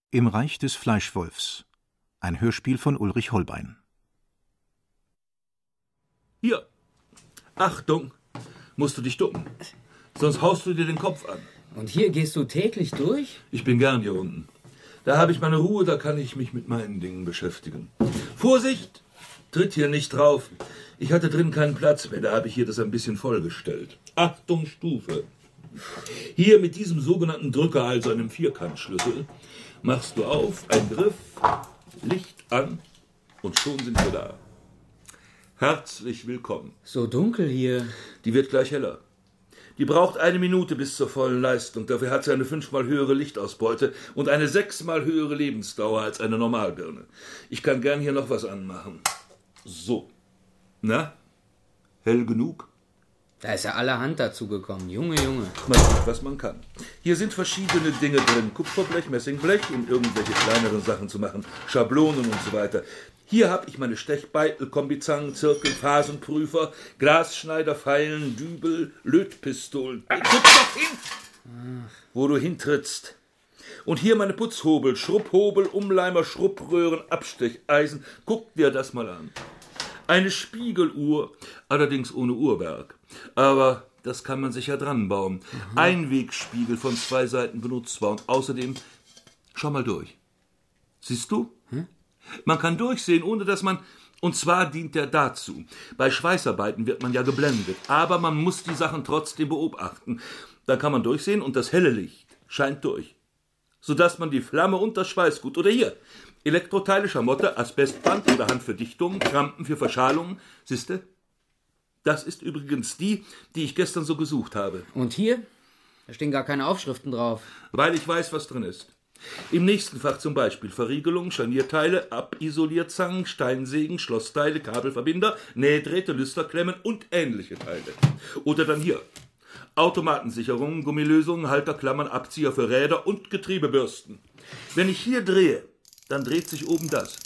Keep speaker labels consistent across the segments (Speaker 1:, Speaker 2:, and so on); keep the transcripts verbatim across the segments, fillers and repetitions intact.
Speaker 1: Im Reich des Fleischwolfs. Ein Hörspiel von Ulrich Holbein.
Speaker 2: Hier. Achtung. Musst du dich ducken. Sonst haust du dir den Kopf an.
Speaker 3: Und hier gehst du täglich durch?
Speaker 2: Ich bin gern hier unten. Da habe ich meine Ruhe, da kann ich mich mit meinen Dingen beschäftigen. Vorsicht! Tritt hier nicht drauf. Ich hatte drin keinen Platz mehr, da habe ich hier das ein bisschen vollgestellt. Achtung, Stufe. Hier mit diesem sogenannten Drücker, also einem Vierkantschlüssel, machst du auf, ein Griff, Licht an und schon sind wir da. Herzlich willkommen.
Speaker 3: So dunkel hier.
Speaker 2: Die wird gleich heller. Die braucht eine Minute bis zur vollen Leistung. Dafür hat sie eine fünfmal höhere Lichtausbeute und eine sechsmal höhere Lebensdauer als eine Normalbirne. Ich kann gern hier noch was anmachen. So. Na? Hell genug?
Speaker 3: Da ist ja allerhand dazu gekommen. Junge, Junge.
Speaker 2: Man sieht, was man kann. Hier sind verschiedene Dinge drin. Kupferblech, Messingblech, um irgendwelche kleineren Sachen zu machen. Schablonen und so weiter. Hier habe ich meine Stechbeitel, Kombizangen, Zirkel, Phasenprüfer, Glasschneider, Feilen, Dübel, Lötpistolen. Guck doch hin, wo du hintrittst. Und hier meine Putzhobel, Schrubhobel, Umleimer, Schrubbröhren, Abstecheisen. Guck dir das mal an. Eine Spiegeluhr, allerdings ohne Uhrwerk. Aber das kann man sich ja dran bauen. Mhm. Einwegspiegel von zwei Seiten benutzbar. Und außerdem, schau mal durch. Siehst du? Hm? Man kann durchsehen, ohne dass man... Und zwar dient der dazu. Bei Schweißarbeiten wird man ja geblendet. Aber man muss die Sachen trotzdem beobachten. Da kann man durchsehen und das helle Licht scheint durch. Sodass man die Flamme und das Schweißgut... Oder hier, Elektroteile, Schamotte, Asbestband oder Hand für Dichtungen, Krampen für Verschalungen. Siehste? Das ist übrigens die, die ich gestern so gesucht habe.
Speaker 3: Und hier? Da stehen gar keine Aufschriften drauf.
Speaker 2: Weil ich weiß, was drin ist. Im nächsten Fach zum Beispiel Verriegelung, Scharnierteile, Abisolierzangen, Steinsägen, Schlossteile, Kabelverbinder, Nähdrähte, Lüsterklemmen und ähnliche Teile. Oder dann hier Automatensicherungen, Gummilösungen, Halterklammern, Abzieher für Räder und Getriebebürsten. Wenn ich hier drehe, dann dreht sich oben das.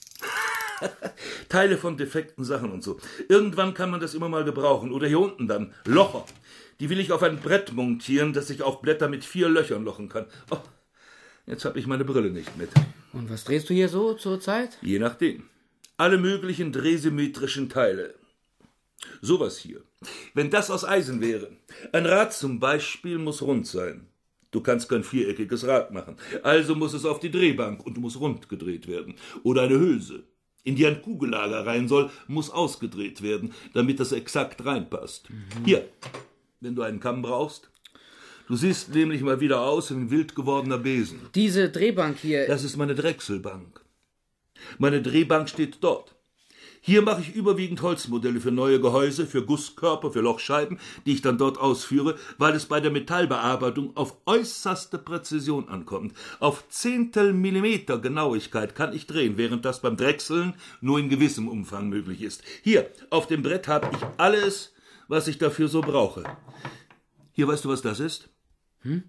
Speaker 2: Teile von defekten Sachen und so. Irgendwann kann man das immer mal gebrauchen. Oder hier unten dann Locher. Die will ich auf ein Brett montieren, das ich auf Blätter mit vier Löchern lochen kann. Oh. Jetzt habe ich meine Brille nicht mit.
Speaker 3: Und was drehst du hier so zur Zeit?
Speaker 2: Je nachdem. Alle möglichen drehsymmetrischen Teile. Sowas hier. Wenn das aus Eisen wäre. Ein Rad zum Beispiel muss rund sein. Du kannst kein viereckiges Rad machen. Also muss es auf die Drehbank und muss rund gedreht werden. Oder eine Hülse, in die ein Kugellager rein soll, muss ausgedreht werden, damit das exakt reinpasst. Mhm. Hier, wenn du einen Kamm brauchst. Du siehst nämlich mal wieder aus wie ein wild gewordener Besen.
Speaker 3: Diese Drehbank hier...
Speaker 2: Das ist meine Drechselbank. Meine Drehbank steht dort. Hier mache ich überwiegend Holzmodelle für neue Gehäuse, für Gusskörper, für Lochscheiben, die ich dann dort ausführe, weil es bei der Metallbearbeitung auf äußerste Präzision ankommt. Auf Zehntel Millimeter Genauigkeit kann ich drehen, während das beim Drechseln nur in gewissem Umfang möglich ist. Hier, auf dem Brett habe ich alles, was ich dafür so brauche. Hier, weißt du, was das ist? Hm?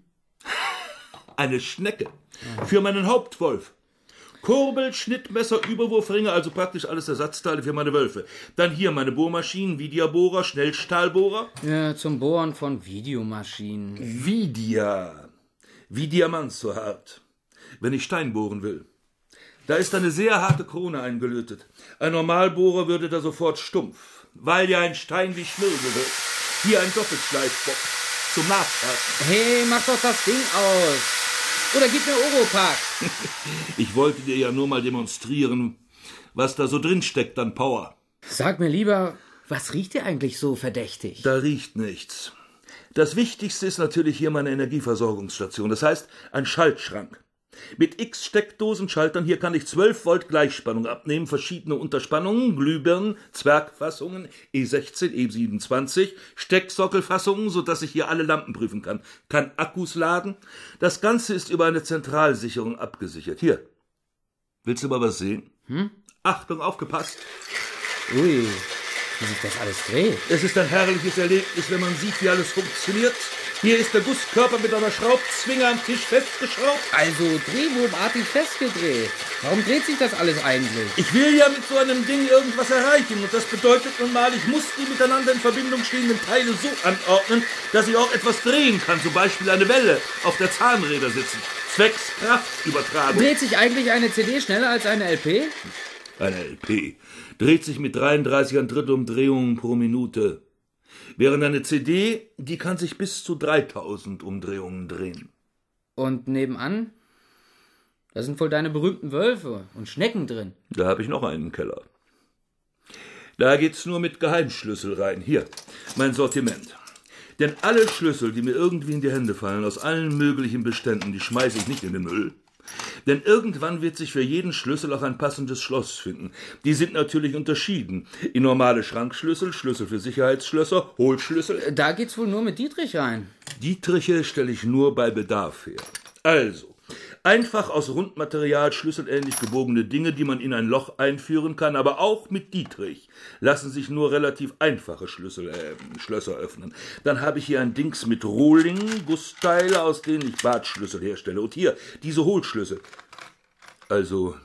Speaker 2: Eine Schnecke. Für meinen Hauptwolf. Kurbel, Schnittmesser, Überwurfringe, also praktisch alles Ersatzteile für meine Wölfe. Dann hier meine Bohrmaschinen, Vidia-Bohrer, Schnellstahlbohrer.
Speaker 3: Ja, zum Bohren von Videomaschinen.
Speaker 2: Vidia. Wie Diamant so hart. Wenn ich Stein bohren will. Da ist eine sehr harte Krone eingelötet. Ein Normalbohrer würde da sofort stumpf, weil ja ein Stein wie Schmirgel wird. Hier ein Doppelschleifbock zum Nachfassen.
Speaker 3: Hey, mach doch das Ding aus. Oder gib mir Oropax.
Speaker 2: Ich wollte dir ja nur mal demonstrieren, was da so drin steckt an Power.
Speaker 3: Sag mir lieber, was riecht dir eigentlich so verdächtig?
Speaker 2: Da riecht nichts. Das Wichtigste ist natürlich hier meine Energieversorgungsstation. Das heißt, ein Schaltschrank. Mit x Steckdosenschaltern hier kann ich zwölf Volt Gleichspannung abnehmen, verschiedene Unterspannungen, Glühbirnen, Zwergfassungen, E sechzehn, E siebenundzwanzig, Stecksockelfassungen, sodass ich hier alle Lampen prüfen kann, kann Akkus laden. Das Ganze ist über eine Zentralsicherung abgesichert. Hier, willst du mal was sehen? Hm? Achtung, aufgepasst.
Speaker 3: Ui, wie sich das alles dreht.
Speaker 2: Es ist ein herrliches Erlebnis, wenn man sieht, wie alles funktioniert. Hier ist der Gusskörper mit einer Schraubzwinge am Tisch festgeschraubt.
Speaker 3: Also drehwurmartig festgedreht. Warum dreht sich das alles eigentlich?
Speaker 2: Ich will ja mit so einem Ding irgendwas erreichen. Und das bedeutet nun mal, ich muss die miteinander in Verbindung stehenden Teile so anordnen, dass ich auch etwas drehen kann. Zum Beispiel eine Welle auf der Zahnräder sitzen. Zwecks Kraftübertragung.
Speaker 3: Dreht sich eigentlich eine C D schneller als eine L P?
Speaker 2: Eine L P dreht sich mit dreiunddreißig ein Drittel Umdrehungen pro Minute. Während eine C D, die kann sich bis zu dreitausend Umdrehungen drehen.
Speaker 3: Und nebenan? Da sind wohl deine berühmten Wölfe und Schnecken drin.
Speaker 2: Da habe ich noch einen Keller. Da geht's nur mit Geheimschlüssel rein. Hier, mein Sortiment. Denn alle Schlüssel, die mir irgendwie in die Hände fallen, aus allen möglichen Beständen, die schmeiße ich nicht in den Müll. Denn irgendwann wird sich für jeden Schlüssel auch ein passendes Schloss finden. Die sind natürlich unterschieden. In normale Schrankschlüssel, Schlüssel für Sicherheitsschlösser, Hohlschlüssel.
Speaker 3: Da geht's wohl nur mit Dietrich rein.
Speaker 2: Dietriche stelle ich nur bei Bedarf her. Also, einfach aus Rundmaterial schlüsselähnlich gebogene Dinge, die man in ein Loch einführen kann, aber auch mit Dietrich lassen sich nur relativ einfache Schlüssel, äh, Schlösser öffnen. Dann habe ich hier ein Dings mit Rohlingen, Gussteile, aus denen ich Badschlüssel herstelle. Und hier, diese Hohlschlüssel. Also,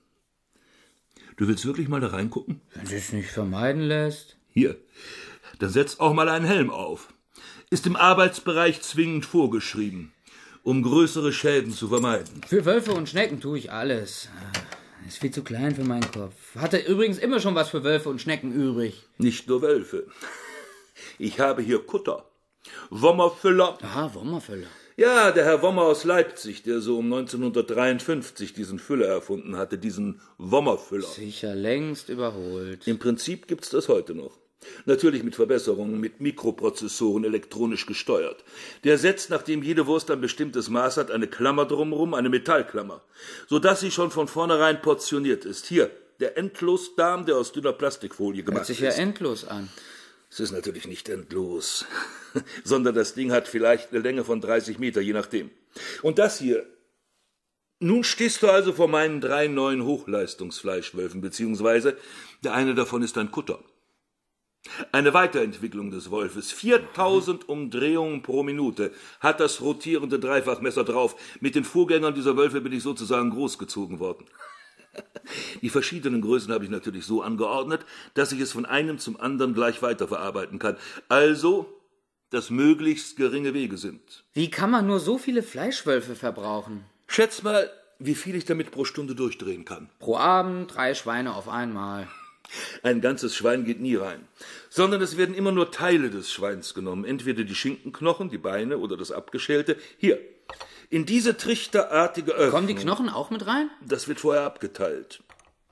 Speaker 2: du willst wirklich mal da reingucken?
Speaker 3: Wenn sich's nicht vermeiden lässt.
Speaker 2: Hier, dann setz auch mal einen Helm auf. Ist im Arbeitsbereich zwingend vorgeschrieben, um größere Schäden zu vermeiden.
Speaker 3: Für Wölfe und Schnecken tue ich alles. Ist viel zu klein für meinen Kopf. Hatte übrigens immer schon was für Wölfe und Schnecken übrig.
Speaker 2: Nicht nur Wölfe. Ich habe hier Kutter, Wommerfüller.
Speaker 3: Aha, Wommerfüller.
Speaker 2: Ja, der Herr Wommer aus Leipzig, der so um neunzehnhundertdreiundfünfzig diesen Füller erfunden hatte, diesen Wommerfüller.
Speaker 3: Sicher längst überholt.
Speaker 2: Im Prinzip gibt's das heute noch. Natürlich mit Verbesserungen, mit Mikroprozessoren elektronisch gesteuert. Der setzt, nachdem jede Wurst ein bestimmtes Maß hat, eine Klammer drumherum, eine Metallklammer, sodass sie schon von vornherein portioniert ist. Hier, der Endlosdarm, der aus dünner Plastikfolie gemacht ist.
Speaker 3: Hört sich ja endlos an.
Speaker 2: Es ist natürlich nicht endlos, sondern das Ding hat vielleicht eine Länge von dreißig Meter, je nachdem. Und das hier. Nun stehst du also vor meinen drei neuen Hochleistungsfleischwölfen, beziehungsweise der eine davon ist ein Kutter. Eine Weiterentwicklung des Wolfes. viertausend Umdrehungen pro Minute hat das rotierende Dreifachmesser drauf. Mit den Vorgängern dieser Wölfe bin ich sozusagen großgezogen worden. Die verschiedenen Größen habe ich natürlich so angeordnet, dass ich es von einem zum anderen gleich weiterverarbeiten kann. Also, dass möglichst geringe Wege sind.
Speaker 3: Wie kann man nur so viele Fleischwölfe verbrauchen?
Speaker 2: Schätz mal, wie viel ich damit pro Stunde durchdrehen kann.
Speaker 3: Pro Abend drei Schweine auf einmal.
Speaker 2: Ein ganzes Schwein geht nie rein, sondern es werden immer nur Teile des Schweins genommen, entweder die Schinkenknochen, die Beine oder das Abgeschälte. Hier, in diese trichterartige Öffnung.
Speaker 3: Kommen die Knochen auch mit rein?
Speaker 2: Das wird vorher abgeteilt.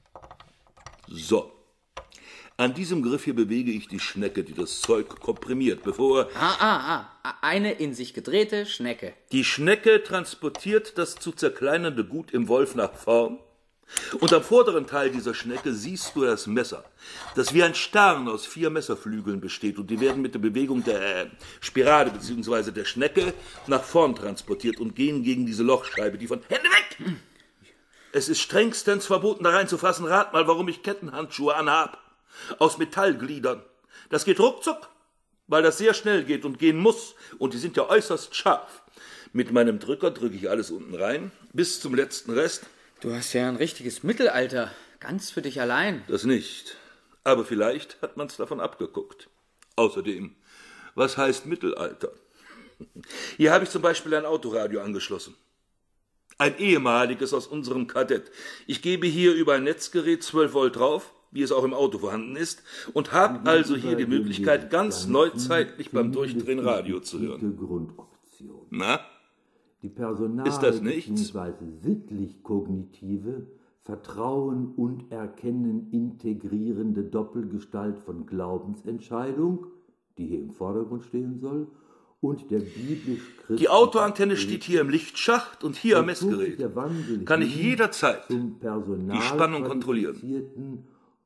Speaker 2: So, an diesem Griff hier bewege ich die Schnecke, die das Zeug komprimiert, bevor...
Speaker 3: Ah, ah, ah, eine in sich gedrehte Schnecke.
Speaker 2: Die Schnecke transportiert das zu zerkleinernde Gut im Wolf nach vorn. Und am vorderen Teil dieser Schnecke siehst du das Messer, das wie ein Stern aus vier Messerflügeln besteht, und die werden mit der Bewegung der äh, Spirale bzw. der Schnecke nach vorn transportiert und gehen gegen diese Lochscheibe, die von... Hände weg! Hm. Es ist strengstens verboten, da reinzufassen. Rat mal, warum ich Kettenhandschuhe anhab. Aus Metallgliedern. Das geht ruckzuck, weil das sehr schnell geht und gehen muss, und die sind ja äußerst scharf. Mit meinem Drücker drücke ich alles unten rein, bis zum letzten Rest.
Speaker 3: Du hast ja ein richtiges Mittelalter, ganz für dich allein.
Speaker 2: Das nicht, aber vielleicht hat man's davon abgeguckt. Außerdem, was heißt Mittelalter? Hier habe ich zum Beispiel ein Autoradio angeschlossen. Ein ehemaliges aus unserem Kadett. Ich gebe hier über ein Netzgerät zwölf Volt drauf, wie es auch im Auto vorhanden ist, und habe also hier die Möglichkeit, ganz neuzeitlich beim Durchdrehen Radio zu hören.
Speaker 4: Grundoption.
Speaker 2: Na?
Speaker 4: Die personal-
Speaker 2: Ist das nichts?
Speaker 4: bzw. sittlich-kognitive, Vertrauen und Erkennen integrierende Doppelgestalt von Glaubensentscheidung, die hier im Vordergrund stehen soll, und der biblisch-christlichen...
Speaker 2: Die Autoantenne steht hier im Lichtschacht und hier am Messgerät. Kann ich jederzeit die Spannung kontrollieren.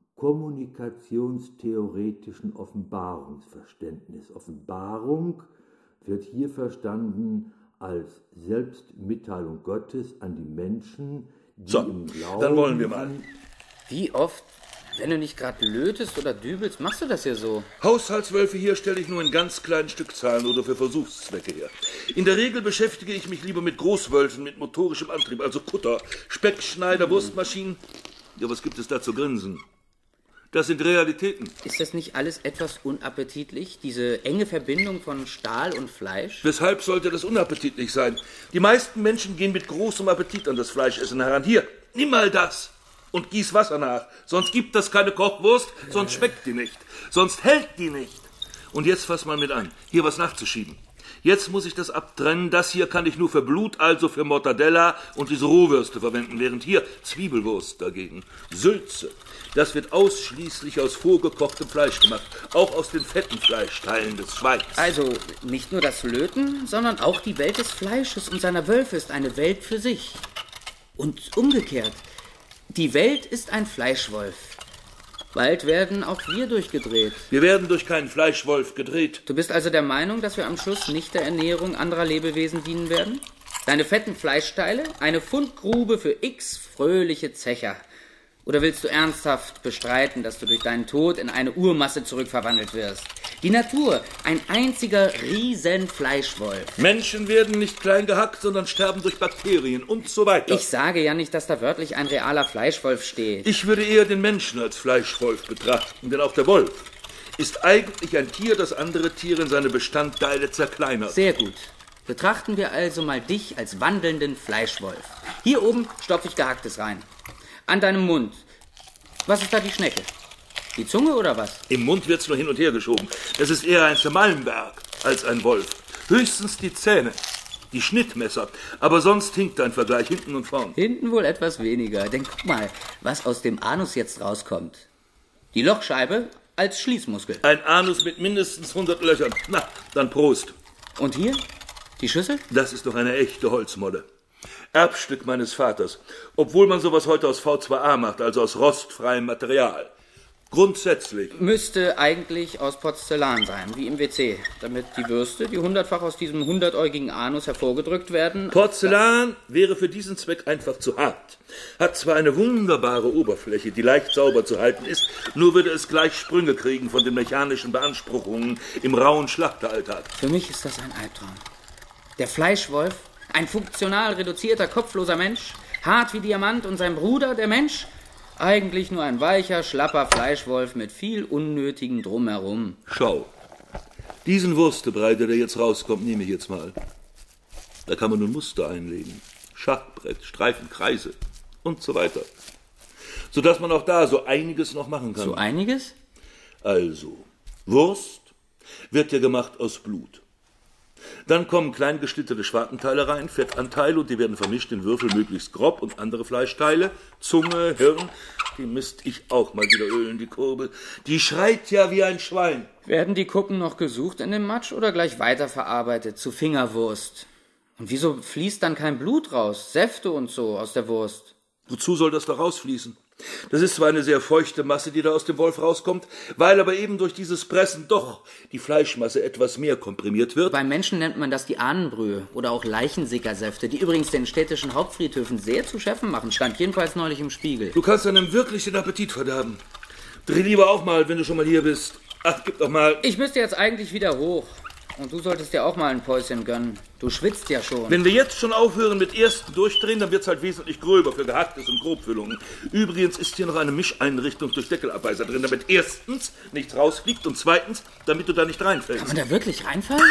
Speaker 4: Kommunikationstheoretischen Offenbarungsverständnis. Offenbarung wird hier verstanden als Selbstmitteilung Gottes an die Menschen, die
Speaker 2: So,
Speaker 4: im Glauben...
Speaker 2: dann wollen wir mal.
Speaker 3: Wie oft, wenn du nicht gerade lötest oder dübelst, machst du das hier so?
Speaker 2: Haushaltswölfe hier stelle ich nur in ganz kleinen Stückzahlen oder für Versuchszwecke her. In der Regel beschäftige ich mich lieber mit Großwölfen mit motorischem Antrieb, also Kutter, Speckschneider, Wurstmaschinen. Ja, was gibt es da zu grinsen? Das sind Realitäten.
Speaker 3: Ist das nicht alles etwas unappetitlich, diese enge Verbindung von Stahl und Fleisch?
Speaker 2: Weshalb sollte das unappetitlich sein? Die meisten Menschen gehen mit großem Appetit an das Fleischessen heran. Hier, nimm mal das und gieß Wasser nach. Sonst gibt das keine Kochwurst, sonst schmeckt die nicht. Sonst hält die nicht. Und jetzt fass mal mit an, hier was nachzuschieben. Jetzt muss ich das abtrennen. Das hier kann ich nur für Blut, also für Mortadella und diese Rohwürste verwenden. Während hier Zwiebelwurst dagegen, Sülze. Das wird ausschließlich aus vorgekochtem Fleisch gemacht. Auch aus den fetten Fleischteilen des Schweins.
Speaker 3: Also nicht nur das Löten, sondern auch die Welt des Fleisches und seiner Wölfe ist eine Welt für sich. Und umgekehrt. Die Welt ist ein Fleischwolf. Bald werden auch wir durchgedreht.
Speaker 2: Wir werden durch keinen Fleischwolf gedreht.
Speaker 3: Du bist also der Meinung, dass wir am Schluss nicht der Ernährung anderer Lebewesen dienen werden? Deine fetten Fleischteile? Eine Fundgrube für x fröhliche Zecher. Oder willst du ernsthaft bestreiten, dass du durch deinen Tod in eine Urmasse zurückverwandelt wirst? Die Natur, ein einziger Riesenfleischwolf.
Speaker 2: Menschen werden nicht klein gehackt, sondern sterben durch Bakterien und so weiter.
Speaker 3: Ich sage ja nicht, dass da wörtlich ein realer Fleischwolf steht.
Speaker 2: Ich würde eher den Menschen als Fleischwolf betrachten, denn auch der Wolf ist eigentlich ein Tier, das andere Tiere in seine Bestandteile zerkleinert.
Speaker 3: Sehr gut. Betrachten wir also mal dich als wandelnden Fleischwolf. Hier oben stopfe ich Gehacktes rein. An deinem Mund. Was ist da die Schnecke? Die Zunge oder was?
Speaker 2: Im Mund wird's nur hin und her geschoben. Das ist eher ein Zermalmwerk als ein Wolf. Höchstens die Zähne, die Schnittmesser. Aber sonst hinkt dein Vergleich hinten und vorn.
Speaker 3: Hinten wohl etwas weniger. Denn guck mal, was aus dem Anus jetzt rauskommt. Die Lochscheibe als Schließmuskel.
Speaker 2: Ein Anus mit mindestens hundert Löchern. Na, dann Prost.
Speaker 3: Und hier? Die Schüssel?
Speaker 2: Das ist doch eine echte Holzmolle. Erbstück meines Vaters, obwohl man sowas heute aus V zwei A macht, also aus rostfreiem Material. Grundsätzlich.
Speaker 3: Müsste eigentlich aus Porzellan sein, wie im W C, damit die Würste, die hundertfach aus diesem hundertäugigen Anus hervorgedrückt werden.
Speaker 2: Porzellan wäre für diesen Zweck einfach zu hart. Hat zwar eine wunderbare Oberfläche, die leicht sauber zu halten ist, nur würde es gleich Sprünge kriegen von den mechanischen Beanspruchungen im rauen Schlachteralltag.
Speaker 3: Für mich ist das ein Albtraum. Der Fleischwolf, ein funktional reduzierter, kopfloser Mensch, hart wie Diamant, und sein Bruder, der Mensch, eigentlich nur ein weicher, schlapper Fleischwolf mit viel unnötigem Drumherum.
Speaker 2: Schau, diesen Wurstebrei, der da jetzt rauskommt, nehme ich jetzt mal. Da kann man nun Muster einlegen, Schachbrett, Streifen, Kreise und so weiter. Sodass man auch da so einiges noch machen kann.
Speaker 3: So einiges?
Speaker 2: Also, Wurst wird ja gemacht aus Blut. Dann kommen klein geschnittene Schwartenteile rein, Fettanteile, und die werden vermischt in Würfel, möglichst grob, und andere Fleischteile, Zunge, Hirn. Die misst ich auch mal wieder ölen, die Kurbel. Die schreit ja wie ein Schwein.
Speaker 3: Werden die Kuppen noch gesucht in dem Matsch oder gleich weiterverarbeitet zu Fingerwurst? Und wieso fließt dann kein Blut raus, Säfte und so aus der Wurst?
Speaker 2: Wozu soll das da rausfließen? Das ist zwar eine sehr feuchte Masse, die da aus dem Wolf rauskommt, weil aber eben durch dieses Pressen doch die Fleischmasse etwas mehr komprimiert wird.
Speaker 3: Beim Menschen nennt man das die Ahnenbrühe oder auch Leichensickersäfte, die übrigens den städtischen Hauptfriedhöfen sehr zu schaffen machen, stand jedenfalls neulich im Spiegel.
Speaker 2: Du kannst einem wirklich den Appetit verderben. Dreh lieber auch mal, wenn du schon mal hier bist. Ach, gib doch mal.
Speaker 3: Ich müsste jetzt eigentlich wieder hoch. Und du solltest dir auch mal ein Päuschen gönnen. Du schwitzt ja schon.
Speaker 2: Wenn wir jetzt schon aufhören mit ersten Durchdrehen, dann wird's halt wesentlich gröber für Gehacktes und Grobfüllungen. Übrigens ist hier noch eine Mischeinrichtung durch Deckelabbeißer drin, damit erstens nichts rausfliegt und zweitens, damit du da nicht reinfällst.
Speaker 3: Kann man da wirklich reinfallen?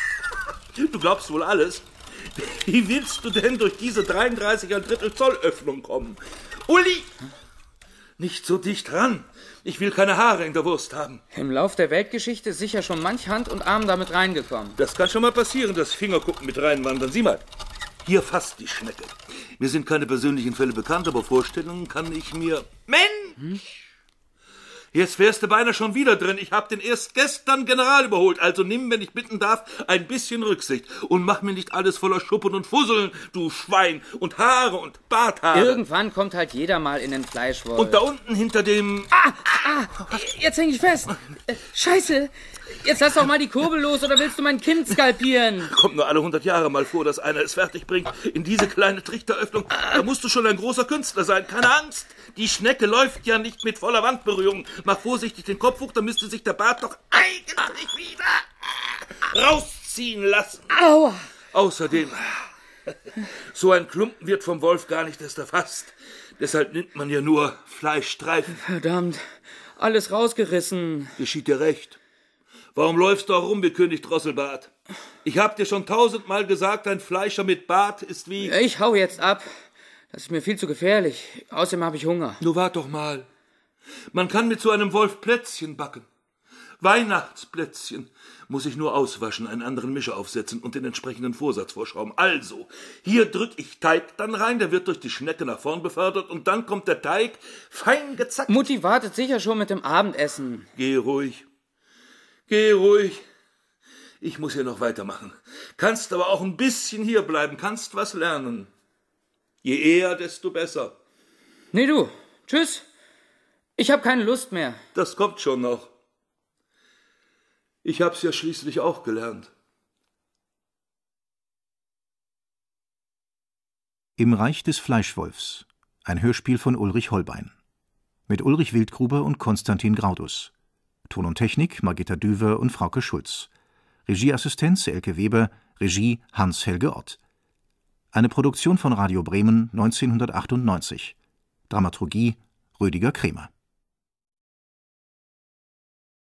Speaker 2: Du glaubst wohl alles. Wie willst du denn durch diese dreiunddreißig ein Drittel Zoll Öffnung kommen? Uli! Nicht so dicht ran. Ich will keine Haare in der Wurst haben.
Speaker 3: Im Lauf der Weltgeschichte ist sicher schon manch Hand und Arm damit reingekommen.
Speaker 2: Das kann schon mal passieren, dass Fingerkuppen mit reinwandern. Sieh mal, hier fasst die Schnecke. Mir sind keine persönlichen Fälle bekannt, aber Vorstellungen kann ich mir... Mensch! Hm? Jetzt wärst du beinahe schon wieder drin. Ich hab den erst gestern General überholt. Also nimm, wenn ich bitten darf, ein bisschen Rücksicht. Und mach mir nicht alles voller Schuppen und Fusseln, du Schwein. Und Haare und Barthaare.
Speaker 3: Irgendwann kommt halt jeder mal in den Fleischwolf.
Speaker 2: Und da unten hinter dem...
Speaker 3: Ah, ah, jetzt häng ich fest. Äh, Scheiße. Jetzt lass doch mal die Kurbel los, oder willst du mein Kind skalpieren?
Speaker 2: Kommt nur alle hundert Jahre mal vor, dass einer es fertig bringt in diese kleine Trichteröffnung. Da musst du schon ein großer Künstler sein. Keine Angst. Die Schnecke läuft ja nicht mit voller Wandberührung. Mach vorsichtig den Kopf hoch, dann müsste sich der Bart doch eigentlich wieder rausziehen lassen.
Speaker 3: Aua.
Speaker 2: Außerdem, so ein Klumpen wird vom Wolf gar nicht erst erfasst. Deshalb nimmt man ja nur Fleischstreifen.
Speaker 3: Verdammt. Alles rausgerissen.
Speaker 2: Geschieht dir recht. Warum läufst du auch rum wie König Drosselbart? Ich hab dir schon tausendmal gesagt, ein Fleischer mit Bart ist wie...
Speaker 3: Ich hau jetzt ab. Das ist mir viel zu gefährlich. Außerdem habe ich Hunger.
Speaker 2: Nur wart doch mal. Man kann mit so einem Wolf Plätzchen backen. Weihnachtsplätzchen. Muss ich nur auswaschen, einen anderen Mischer aufsetzen und den entsprechenden Vorsatz vorschrauben. Also, hier drück ich Teig dann rein, der wird durch die Schnecke nach vorn befördert und dann kommt der Teig fein gezackt.
Speaker 3: Mutti wartet sicher schon mit dem Abendessen.
Speaker 2: Geh ruhig. Geh ruhig. Ich muss hier noch weitermachen. Kannst aber auch ein bisschen hier bleiben, kannst was lernen. Je eher, desto besser.
Speaker 3: Nee, du. Tschüss. Ich habe keine Lust mehr.
Speaker 2: Das kommt schon noch. Ich hab's ja schließlich auch gelernt.
Speaker 1: Im Reich des Fleischwolfs. Ein Hörspiel von Ulrich Holbein. Mit Ulrich Wildgruber und Konstantin Graudus. Ton und Technik Margitta Düwer und Frauke Schulz. Regieassistenz Elke Weber. Regie Hans-Helge Ott. Eine Produktion von Radio Bremen neunzehnhundertachtundneunzig. Dramaturgie Rüdiger Kremer.